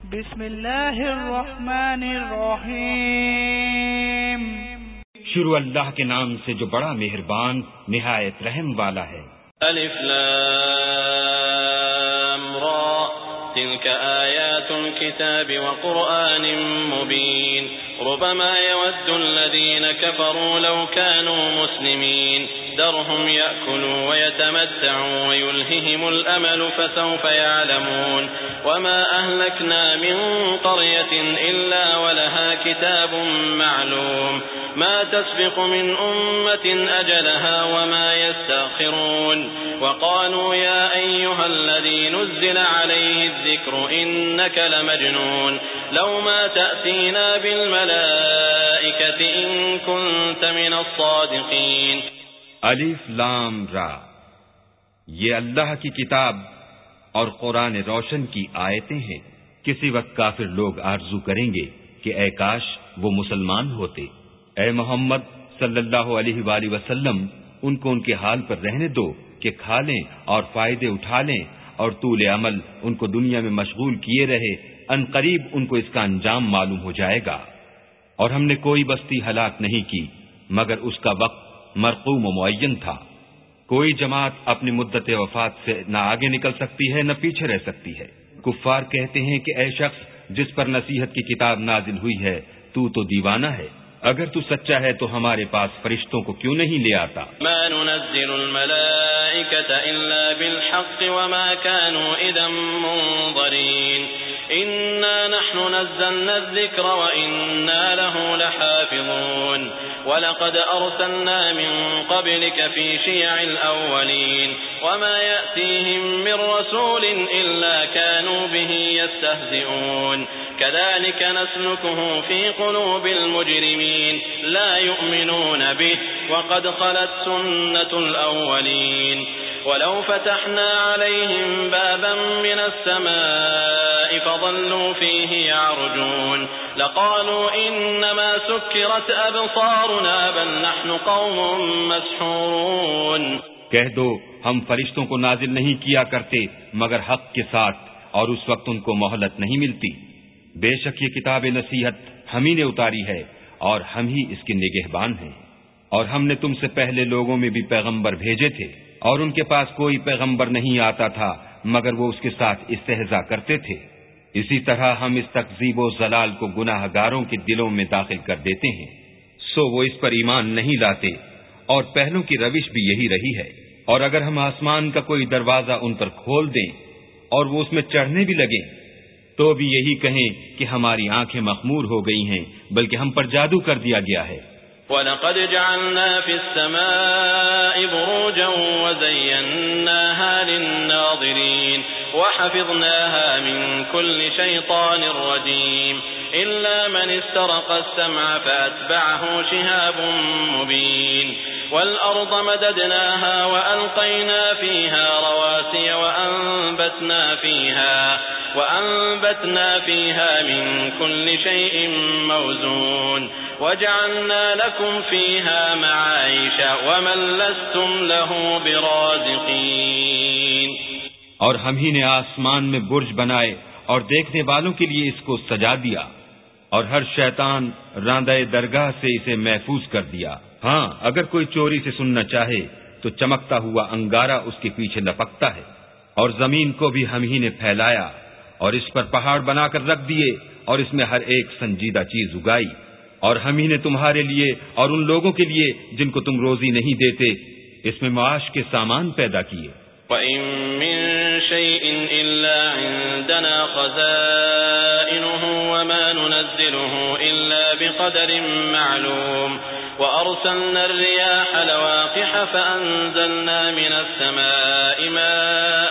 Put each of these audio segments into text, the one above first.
بسم اللہ الرحمن الرحیم۔ شروع اللہ کے نام سے جو بڑا مہربان نہایت رحم والا ہے۔ الف لام را تلك آیات الكتاب وقرآن مبین ربما يود الذين كفروا لو كانوا مسلمين ذرهم يأكلوا ويتمتعوا ويلههم الأمل فسوف يعلمون وما أهلكنا من قرية إلا ولها كتاب معلوم ما تسبق من أمة أجلها وما يستأخرون وقالوا يا أيها الذي نزل عليه الذكر إنك لمجنون لو ما تأتينا بالملائكة إن كنت من الصادقين۔ الف لام را، یہ اللہ کی کتاب اور قرآن روشن کی آیتیں ہیں۔ کسی وقت کافر لوگ آرزو کریں گے کہ اے کاش وہ مسلمان ہوتے۔ اے محمد صلی اللہ علیہ وآلہ وسلم، ان کو ان کے حال پر رہنے دو کہ کھا لیں اور فائدے اٹھا لیں اور طول عمل ان کو دنیا میں مشغول کیے رہے، ان قریب ان کو اس کا انجام معلوم ہو جائے گا۔ اور ہم نے کوئی بستی ہلاک نہیں کی مگر اس کا وقت مرقوم و معین تھا۔ کوئی جماعت اپنی مدت وفات سے نہ آگے نکل سکتی ہے نہ پیچھے رہ سکتی ہے۔ کفار کہتے ہیں کہ اے شخص جس پر نصیحت کی کتاب نازل ہوئی ہے تو دیوانہ ہے، اگر تو سچا ہے تو ہمارے پاس فرشتوں کو کیوں نہیں لے آتا؟ ما ننزل الملائکة الا بالحق وما كانوا اذا منظرین انا نحن نزلنا الذکر وانا له لحافظون ولقد ارسلنا من قبلك في شيع الاولین وما يأتيهم من رسول الا كانوا به يستهزئون كذلك نسلكه في قلوب المجرمين لا يؤمنون به وقد خلت سنة الأولين ولو فتحنا عليهم بابا من السماء فظلوا فيه يعرجون لقالوا إنما سكرت أبصارنا بل نحن قوم مسحورون۔ کہہ دو ہم فرشتوں کو نازل نہیں کیا کرتے مگر حق کے ساتھ، اور اس وقت ان کو مہلت نہیں ملتی۔ بے شک یہ کتاب نصیحت ہم ہی نے اتاری ہے اور ہم ہی اس کے نگہبان ہیں۔ اور ہم نے تم سے پہلے لوگوں میں بھی پیغمبر بھیجے تھے اور ان کے پاس کوئی پیغمبر نہیں آتا تھا مگر وہ اس کے ساتھ استہزاء کرتے تھے۔ اسی طرح ہم اس تکذیب و ضلال کو گناہ گاروں کے دلوں میں داخل کر دیتے ہیں، سو وہ اس پر ایمان نہیں لاتے، اور پہلوں کی روش بھی یہی رہی ہے۔ اور اگر ہم آسمان کا کوئی دروازہ ان پر کھول دیں اور وہ اس میں چڑھنے بھی لگیں تو بھی یہی کہیں کہ ہماری آنکھیں مخمور ہو گئی ہیں، بلکہ ہم پر جادو کر دیا گیا ہے۔ وَلَقَدْ جَعَلْنَا فِي السَّمَاءِ بُرُوجًا وَزَيَّنَّاهَا لِلنَّاظِرِينَ وَحَفِظْنَاهَا مِنْ كُلِّ شَيْطَانٍ رَجِيمٍ إِلَّا مَنِ اسْتَرَقَ السَّمْعَ فَأَتْبَعَهُ شِهَابٌ مُبِينٌ وَالْأَرْضَ مَدَدْنَاهَا وَأَلْقَيْنَا فِيهَا رَوَاسِيَ وَأَنبَتْنَا فِيهَا مِنْ كُلِّ شَيْءٍ مَوْزُونٍ وَجَعَلْنَا لَكُمْ فِيهَا مَعَايِشَ وَمَن لَّسْتُمْ لَهُ بِرَازِقِينَ۔ اور ہم ہی نے آسمان میں برج بنائے اور دیکھنے والوں کے لیے اس کو سجا دیا، اور ہر شیطان راندہ درگاہ سے اسے محفوظ کر دیا۔ ہاں اگر کوئی چوری سے سننا چاہے تو چمکتا ہوا انگارہ اس کے پیچھے لپکتا ہے۔ اور زمین کو بھی ہم ہی نے پھیلایا اور اس پر پہاڑ بنا کر رکھ دیے اور اس میں ہر ایک سنجیدہ چیز اگائی، اور ہم ہی نے تمہارے لیے اور ان لوگوں کے لیے جن کو تم روزی نہیں دیتے اس میں معاش کے سامان پیدا کیے۔ وَإِن مِّن شَيْءٍ إِلَّا عِندَنَا خَزَائِنُهُ وَمَا نُنَزِّلُهُ إِلَّا بِقَدَرٍ مَّعْلُومٍ وَأَرْسَلْنَا الرِّيَاحَ لَوَاقِحَ فَأَنزَلْنَا مِنَ السَّمَاءِ مَاءً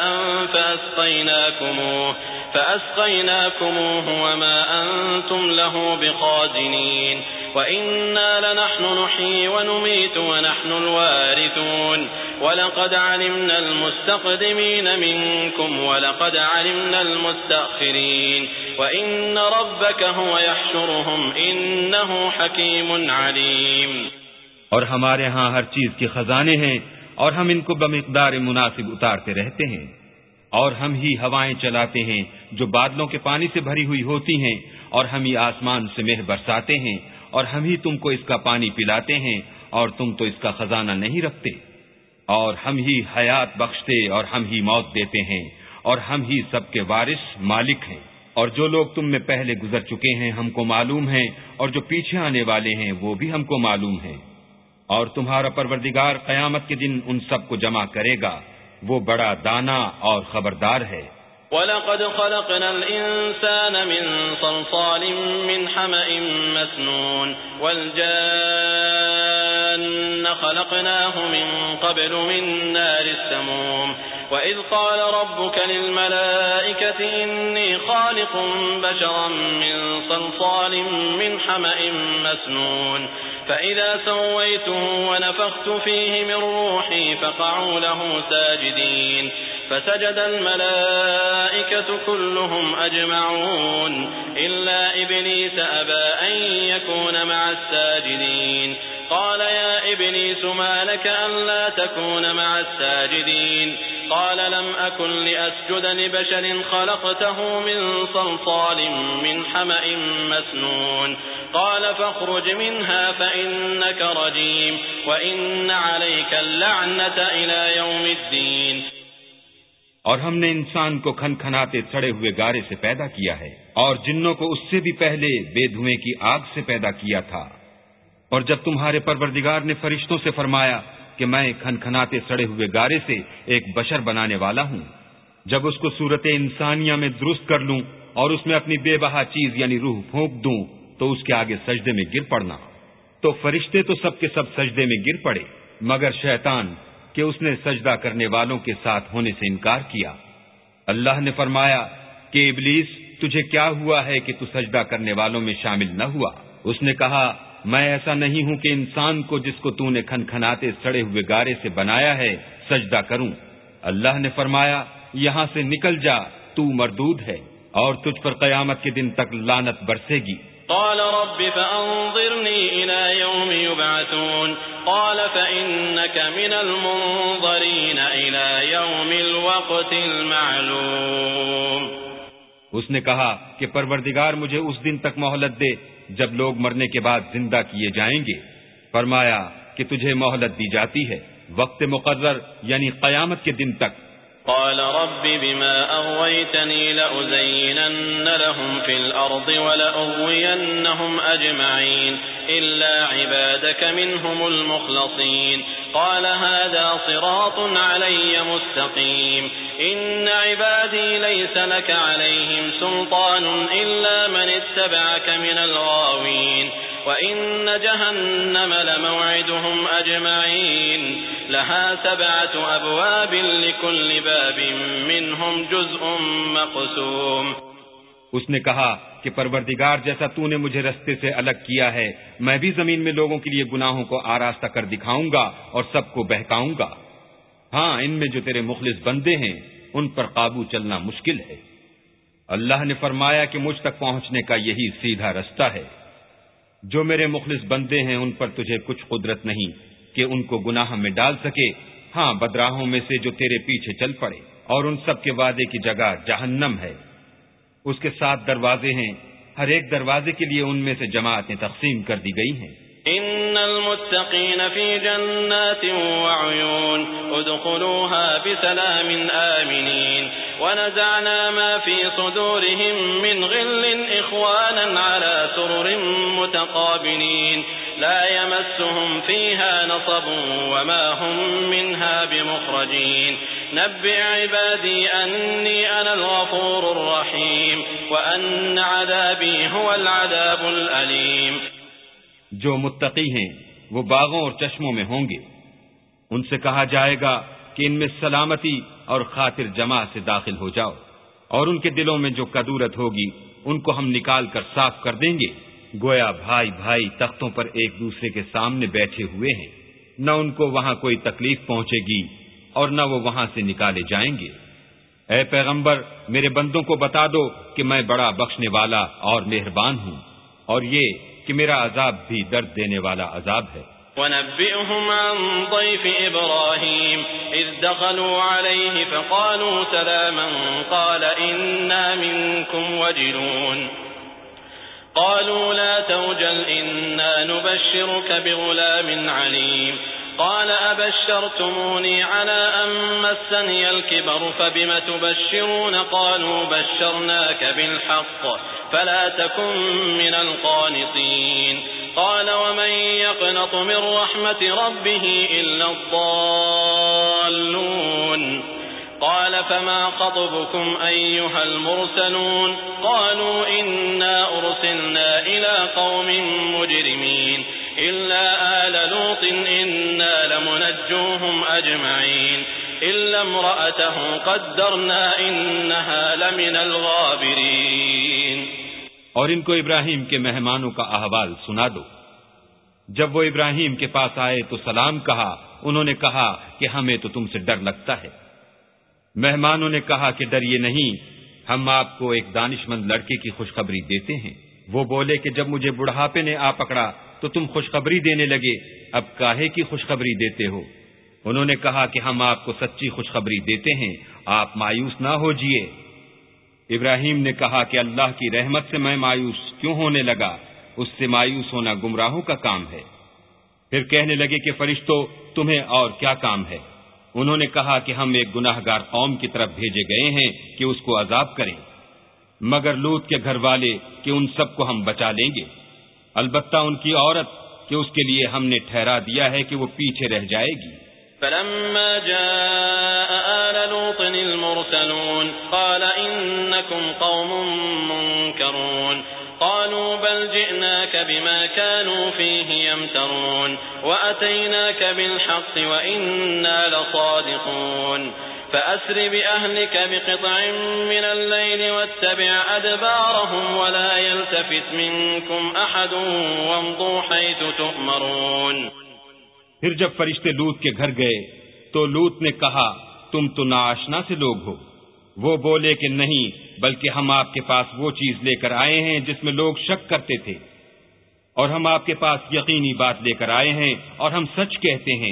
فَأَسْقَيْنَاكُمُوهُ وَمَا أَنتُمْ لَهُ بِخَازِنِينَ وَإِنَّا لَنَحْنُ نُحْيِي وَنُمِيتُ وَنَحْنُ الْوَارِثُونَ وَلَقَدْ عَلِمْنَا الْمُسْتَقْدِمِينَ مِنكُمْ وَلَقَدْ عَلِمْنَا الْمُسْتَأْخِرِينَ وَإِنَّ رَبَّكَ هُوَ يَحْشُرُهُمْ إِنَّهُ حَكِيمٌ عَلِيمٌ۔ اور ہمارے ہاں ہر چیز کے خزانے ہیں اور ہم ان کو بمقدار مناسب اتارتے رہتے ہیں۔ اور ہم ہی ہوائیں چلاتے ہیں جو بادلوں کے پانی سے بھری ہوئی ہوتی ہیں، اور ہم ہی آسمان سے مہ برساتے ہیں، اور ہم ہی تم کو اس کا پانی پلاتے ہیں، اور تم تو اس کا خزانہ نہیں رکھتے، اور ہم ہی حیات بخشتے اور ہم ہی موت دیتے ہیں، اور ہم ہی سب کے وارث مالک ہیں۔ اور جو لوگ تم میں پہلے گزر چکے ہیں ہم کو معلوم ہیں، اور جو پیچھے آنے والے ہیں وہ بھی ہم کو معلوم ہیں، اور تمہارا پروردگار قیامت کے دن ان سب کو جمع کرے گا، وہ بڑا دانا اور خبردار ہے۔ وَلَقَدْ خَلَقْنَا الْإِنسَانَ مِنْ صَلْصَالٍ مِّنْ حَمَإٍ مَّسْنُونٍ وَالْجَانَّ خَلَقْنَاهُ مِنْ قَبْلُ مِنْ نَارِ السَّمُومِ وَإِذْ قَالَ رَبُّكَ لِلْمَلَائِكَةِ إِنِّي خَالِقٌ بَشَرًا مِّن صَلْصَالٍ مِّنْ حَمَإٍ مَّسْنُونٍ فَإِذَا سَوَّيْتُهُ وَنَفَخْتُ فِيهِ مِنْ رُوحِي فَقَعُوا لَهُ سَاجِدِينَ فسجد الملائكة كلهم أجمعون إلا إبليس أبى أن يكون مع الساجدين قال يا إبليس ما لك ألا تكون مع الساجدين قال لم أكن لأسجد لبشر خلقته من صلصال من حمأ مسنون قال فاخرج منها فإنك رجيم وإن عليك اللعنة إلى يوم الدين۔ اور ہم نے انسان کو کھنکھناتے سڑے ہوئے گارے سے پیدا کیا ہے، اور جنوں کو اس سے بھی پہلے بے دھوئیں کی آگ سے پیدا کیا تھا۔ اور جب تمہارے پروردگار نے فرشتوں سے فرمایا کہ میں کھنکھناتے سڑے ہوئے گارے سے ایک بشر بنانے والا ہوں، جب اس کو صورت انسانیہ میں درست کر لوں اور اس میں اپنی بے بہا چیز یعنی روح پھونک دوں تو اس کے آگے سجدے میں گر پڑنا، تو فرشتے تو سب کے سب سجدے میں گر پڑے مگر شیطان کہ اس نے سجدہ کرنے والوں کے ساتھ ہونے سے انکار کیا۔ اللہ نے فرمایا کہ ابلیس تجھے کیا ہوا ہے کہ تو سجدہ کرنے والوں میں شامل نہ ہوا؟ اس نے کہا میں ایسا نہیں ہوں کہ انسان کو جس کو تو نے کھنکھناتے سڑے ہوئے گارے سے بنایا ہے سجدہ کروں۔ اللہ نے فرمایا یہاں سے نکل جا، تو مردود ہے اور تجھ پر قیامت کے دن تک لعنت برسے گی۔ قال رب فأنظرني إلى يوم يبعثون قال فإنك من المنظرين إلى يوم الوقت المعلوم۔ اس نے کہا کہ پروردگار مجھے اس دن تک مہلت دے جب لوگ مرنے کے بعد زندہ کیے جائیں گے۔ فرمایا کہ تجھے مہلت دی جاتی ہے وقت مقرر یعنی قیامت کے دن تک۔ قال رب بما أغويتني لأزينن لهم في الأرض ولأغوينهم أجمعين إلا عبادك منهم المخلصين قال هذا صراط علي مستقيم إن عبادي ليس لك عليهم سلطان إلا من اتبعك من الغاوين وإن جهنم لموعدهم أجمعين لها 7 أبواب لكل باب منهم جزء مقسوم۔ اس نے کہا کہ پروردگار جیسا تو نے مجھے رستے سے الگ کیا ہے میں بھی زمین میں لوگوں کے لیے گناہوں کو آراستہ کر دکھاؤں گا اور سب کو بہکاؤں گا۔ ہاں ان میں جو تیرے مخلص بندے ہیں ان پر قابو چلنا مشکل ہے۔ اللہ نے فرمایا کہ مجھ تک پہنچنے کا یہی سیدھا رستہ ہے۔ جو میرے مخلص بندے ہیں ان پر تجھے کچھ قدرت نہیں کہ ان کو گناہ میں ڈال سکے، ہاں بدراہوں میں سے جو تیرے پیچھے چل پڑے، اور ان سب کے وعدے کی جگہ جہنم ہے، اس کے 7 دروازے ہیں، ہر ایک دروازے کے لیے ان میں سے جماعتیں تقسیم کر دی گئی ہیں۔ ان المتقین فی جنات وعیون ادخلوها بسلام آمنین ونزعنا ما في صدورهم من غل اخوانا على سرر متقابلین لا يمسهم فيها نصب وما هم منها بمخرجين نبئ عبادي أني أنا الغفور الرحيم وأن عذابي هو العذاب الأليم۔ جو متقی ہیں وہ باغوں اور چشموں میں ہوں گے، ان سے کہا جائے گا کہ ان میں سلامتی اور خاطر جمع سے داخل ہو جاؤ، اور ان کے دلوں میں جو کدورت ہوگی ان کو ہم نکال کر صاف کر دیں گے، گویا بھائی بھائی تختوں پر ایک دوسرے کے سامنے بیٹھے ہوئے ہیں، نہ ان کو وہاں کوئی تکلیف پہنچے گی اور نہ وہ وہاں سے نکالے جائیں گے۔ اے پیغمبر میرے بندوں کو بتا دو کہ میں بڑا بخشنے والا اور مہربان ہوں، اور یہ کہ میرا عذاب بھی درد دینے والا عذاب ہے۔ ونبئهم عن ضيف إبراهيم إذ دخلوا عليه فقالوا سلاما قال إنا منكم وجلون قالوا لا توجل إنا نبشرك بغلام عليم قال أبشرتموني على أن مسني الكبر فبم تبشرون قالوا بشرناك بالحق فلا تكن من القانطين قال ومن يقنط من رحمة ربه إلا الضالون قال فما خطبكم أيها المرسلون قالوا إنا أرسلنا إلى قوم مجرمين إلا آل لوط إنا لمنجوهم أجمعين إلا امرأته قدرنا إنها لمن الغابرين. اور ان کو ابراہیم کے مہمانوں کا احوال سنا دو. جب وہ ابراہیم کے پاس آئے تو سلام کہا. انہوں نے کہا کہ ہمیں تو تم سے ڈر لگتا ہے. مہمانوں نے کہا کہ ڈریے نہیں, ہم آپ کو ایک دانش مند لڑکے کی خوشخبری دیتے ہیں. وہ بولے کہ جب مجھے بڑھاپے نے آ پکڑا تو تم خوشخبری دینے لگے, اب کاہے کی خوشخبری دیتے ہو؟ انہوں نے کہا کہ ہم آپ کو سچی خوشخبری دیتے ہیں, آپ مایوس نہ ہوجیے. ابراہیم نے کہا کہ اللہ کی رحمت سے میں مایوس کیوں ہونے لگا؟ اس سے مایوس ہونا گمراہوں کا کام ہے. پھر کہنے لگے کہ فرشتوں تمہیں اور کیا کام ہے؟ انہوں نے کہا کہ ہم ایک گناہ گار قوم کی طرف بھیجے گئے ہیں کہ اس کو عذاب کریں, مگر لوط کے گھر والے کہ ان سب کو ہم بچا لیں گے, البتہ ان کی عورت کہ اس کے لیے ہم نے ٹھہرا دیا ہے کہ وہ پیچھے رہ جائے گی. فلما جاء آل لوط المرسلون قال إنكم قوم منكرون قالوا بل جئناك بما كانوا فيه يمترون وأتيناك بالحق وإنا لصادقون فأسر بأهلك بقطع من الليل واتبع أدبارهم ولا يلتفت منكم أحد وامضوا حيث تؤمرون. پھر جب فرشتے لوط کے گھر گئے تو لوط نے کہا تم تو ناآشنا سے لوگ ہو. وہ بولے کہ نہیں, بلکہ ہم آپ کے پاس وہ چیز لے کر آئے ہیں جس میں لوگ شک کرتے تھے, اور ہم آپ کے پاس یقینی بات لے کر آئے ہیں اور ہم سچ کہتے ہیں.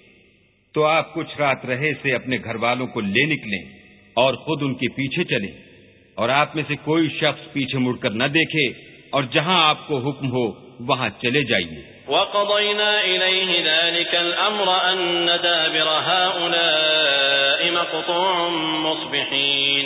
تو آپ کچھ رات رہے سے اپنے گھر والوں کو لے نکلیں اور خود ان کے پیچھے چلیں, اور آپ میں سے کوئی شخص پیچھے مڑ کر نہ دیکھے, اور جہاں آپ کو حکم ہو وہاں چلے جائیے. وَقَضَيْنَا إِلَيْهِ ذَلِكَ الْأَمْرَ أَنَّ دَابِرَ هَؤُلَاءِ مَقْطُوعٌ مُصْبِحِينَ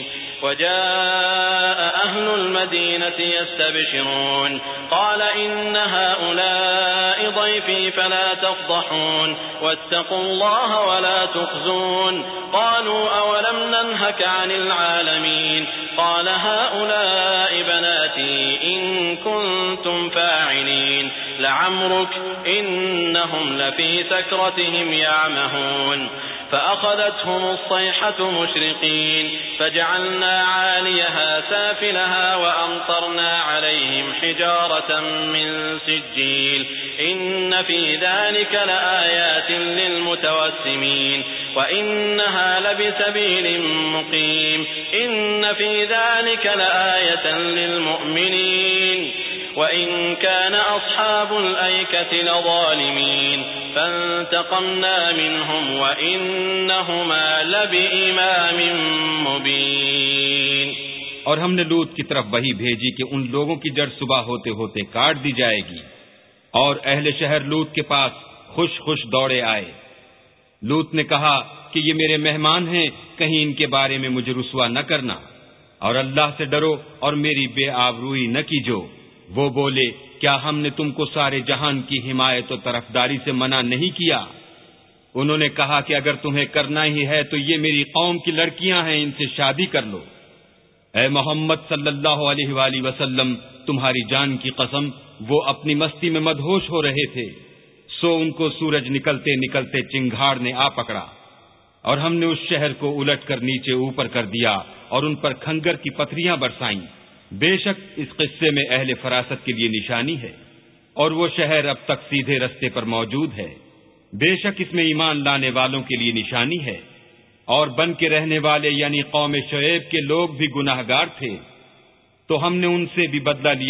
وَجَاءَ أَهْلُ الْمَدِينَةِ يَسْتَبْشِرُونَ قَالَ إِنَّ هَؤُلَاءِ ضَيْفِي فَلَا تَفْضَحُونَ وَاتَّقُوا اللَّهَ وَلَا تُخْزُونَ قَالُوا أَوَلَمْ نَنْهَكَ عَنِ الْعَالَمِينَ قَالَ هَؤُلَاءِ بَنَاتِي إِن كُنتُمْ فَاعِلِينَ لعمرك إنهم لفي سكرتهم يعمهون فأخذتهم الصيحة مشرقين فجعلنا عاليها سافلها وأمطرنا عليهم حجارة من سجيل إن في ذلك لآيات للمتوسمين وإنها لبسبيل مقيم إن في ذلك لآية للمؤمنين وَإِن كَانَ أَصْحَابُ الْأَيْكَةِ لَظَالِمِينَ فَانْتَقَمْنَا مِنْهُمْ وَإِنَّهُمَا لَبِإِمَامٍ مُبِينٍ. اور ہم نے لوط کی طرف وحی بھیجی کہ ان لوگوں کی جڑ صبح ہوتے ہوتے کاٹ دی جائے گی, اور اہل شہر لوط کے پاس خوش خوش دوڑے آئے. لوط نے کہا کہ یہ میرے مہمان ہیں, کہیں ان کے بارے میں مجھے رسوا نہ کرنا, اور اللہ سے ڈرو اور میری بے آبروئی نہ کیجو. وہ بولے کیا ہم نے تم کو سارے جہان کی حمایت و طرفداری سے منع نہیں کیا؟ انہوں نے کہا کہ اگر تمہیں کرنا ہی ہے تو یہ میری قوم کی لڑکیاں ہیں, ان سے شادی کر لو. اے محمد صلی اللہ علیہ وآلہ وسلم, تمہاری جان کی قسم وہ اپنی مستی میں مدہوش ہو رہے تھے, سو ان کو سورج نکلتے نکلتے چنگھاڑ نے آ پکڑا, اور ہم نے اس شہر کو الٹ کر نیچے اوپر کر دیا اور ان پر کھنگر کی پتھریاں برسائیں. بے شک اس قصے میں اہل فراست کے لیے نشانی ہے, اور وہ شہر اب تک سیدھے رستے پر موجود ہے. بے شک اس میں ایمان لانے والوں کے لیے نشانی ہے, اور بن کے رہنے والے یعنی قوم شعیب کے لوگ بھی گناہگار تھے, تو ہم نے ان سے بھی بدلہ لیا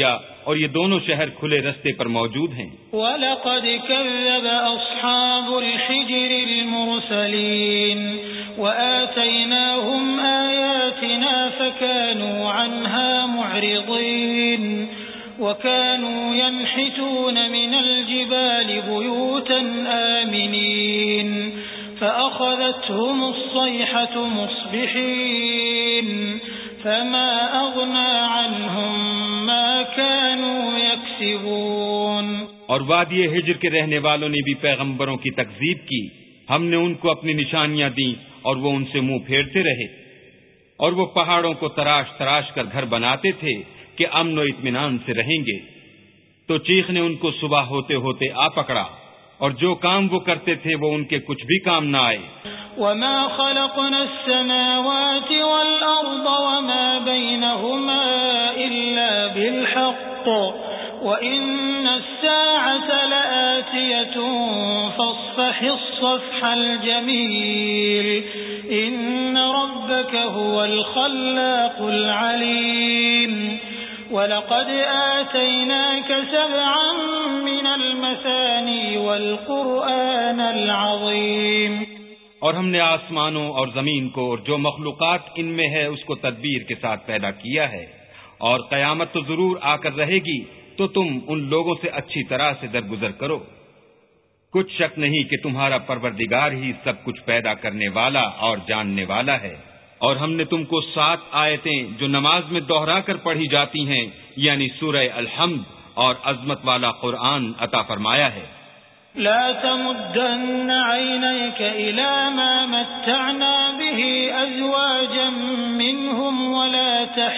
اور یہ دونوں شہر کھلے رستے پر موجود ہیں۔ وَلَقَدْ كَذَّبَ أَصْحَابُ الْحِجْرِ الْمُرْسَلِينَ وَآتَيْنَاهُمْ آيَاتِنَا فَكَانُوا عَنْهَا مُعْرِضِينَ وَكَانُوا يَنْحِتُونَ مِنَ الْجِبَالِ بُيُوتًا آمِنِينَ فَأَخَذَتْهُمُ الصَّيْحَةُ مُصْبِحِينَ فَمَا أَغْنَى عَنْهُمْ مَا كَانُوا يَكْسِبُونَ۔ اور وادی ہجر کے رہنے والوں نے بھی پیغمبروں کی تکذیب کی، ہم نے ان کو اپنی نشانیاں دیں اور وہ ان سے منہ پھیرتے رہے، اور وہ پہاڑوں کو تراش تراش کر گھر بناتے تھے کہ امن و اطمینان سے رہیں گے، تو چیخ نے ان کو صبح ہوتے ہوتے آ پکڑا، اور جو کام وہ کرتے تھے وہ ان کے کچھ بھی کام نہ آئے۔ وَمَا خَلَقْنَا السَّمَاوَاتِ وَالْأَرْضَ وَمَا بَيْنَهُمَا إِلَّا بِالْحَقِّ وَإِنَّ السَّاعَةَ لَآتِيَةٌ فَاصْفَحِ الصَّفْحَ الْجَمِيلَ إِنَّ رَبَّكَ هُوَ الْخَلَّاقُ الْعَلِيمُ وَلَقَدْ آتَيْنَاكَ سَبْعًا مِنَ الْمَثَانِي وَالْقُرْآنَ الْعَظِيمَ۔ اور ہم نے آسمانوں اور زمین کو اور جو مخلوقات ان میں ہے اس کو تدبیر کے ساتھ پیدا کیا ہے، اور قیامت تو ضرور آ کر رہے گی، تو تم ان لوگوں سے اچھی طرح سے درگزر کرو۔ کچھ شک نہیں کہ تمہارا پروردگار ہی سب کچھ پیدا کرنے والا اور جاننے والا ہے۔ اور ہم نے تم کو 7 آیتیں جو نماز میں دوہرا کر پڑھی جاتی ہیں، یعنی سورہ الحمد اور عظمت والا قرآن عطا فرمایا ہے۔ لا تمدن عينيك إلى ما متعنا به أزواجا منهم ولا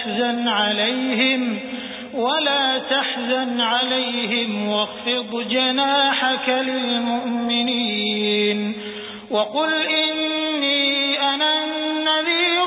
تحزن عليهم واخفض جناحك للمؤمنين وقل إني أنا النذير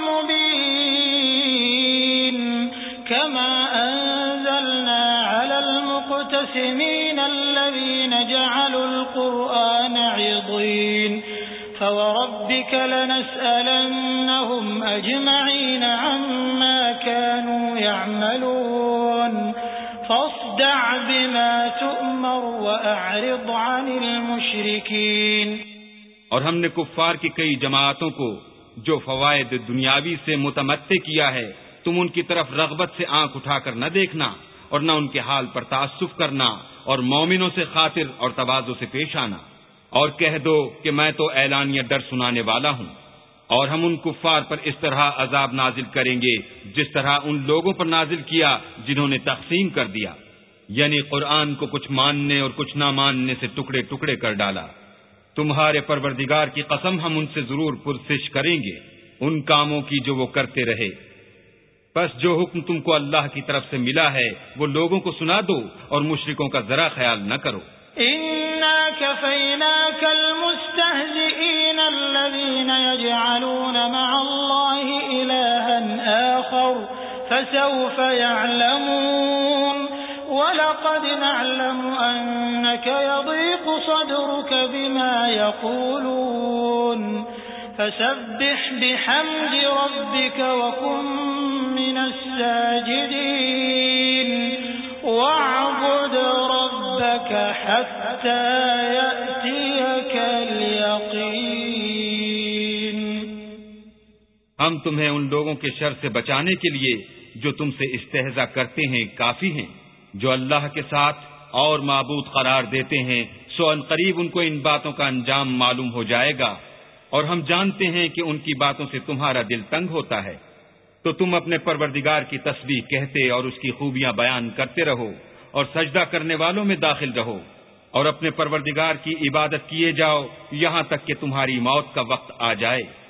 المبين كما أنزلنا على المقتسمين الذين جعلوا القرآن عضين فوربك لنسألنهم أجمعين عما كانوا يعملون فاصدع بما تؤمر وأعرض عن المشركين۔ اور ہم نے کفار کی کئی جماعتوں کو جو فوائد دنیاوی سے متمتع کیا ہے، تم ان کی طرف رغبت سے آنکھ اٹھا کر نہ دیکھنا اور نہ ان کے حال پر تعصب کرنا، اور مومنوں سے خاطر اور تواضع سے پیش آنا، اور کہہ دو کہ میں تو اعلانیہ ڈر سنانے والا ہوں۔ اور ہم ان کفار پر اس طرح عذاب نازل کریں گے جس طرح ان لوگوں پر نازل کیا جنہوں نے تقسیم کر دیا، یعنی قرآن کو کچھ ماننے اور کچھ نہ ماننے سے ٹکڑے ٹکڑے کر ڈالا۔ تمہارے پروردگار کی قسم ہم ان سے ضرور پرسش کریں گے ان کاموں کی جو وہ کرتے رہے۔ بس جو حکم تم کو اللہ کی طرف سے ملا ہے وہ لوگوں کو سنا دو اور مشرکوں کا ذرا خیال نہ کرو۔ إِنَّا كَفَيْنَاكَ الْمُسْتَهْزِئِينَ الَّذِينَ يَجْعَلُونَ مَعَ اللَّهِ إِلَٰهًا آخَرَ فَسَوْفَ يَعْلَمُونَ وَلَقَدْ نَعْلَمُ أَنَّكَ يَضِيقُ صَدْرُكَ بِمَا يَقُولُونَ فَسَبِّحْ بِحَمْدِ رَبِّكَ وَكُن مِّنَ السَّاجِدِينَ وَاعْبُدْ رَبَّكَ حَتَّى يَأْتِيَكَ الْيَقِينُ۔ ہم تمہیں ان لوگوں کے شر سے بچانے کے لیے جو تم سے استہزاء کرتے ہیں کافی ہیں، جو اللہ کے ساتھ اور معبود قرار دیتے ہیں، سو ان قریب ان کو ان باتوں کا انجام معلوم ہو جائے گا، اور ہم جانتے ہیں کہ ان کی باتوں سے تمہارا دل تنگ ہوتا ہے، تو تم اپنے پروردگار کی تسبیح کہتے اور اس کی خوبیاں بیان کرتے رہو، اور سجدہ کرنے والوں میں داخل رہو، اور اپنے پروردگار کی عبادت کیے جاؤ یہاں تک کہ تمہاری موت کا وقت آ جائے۔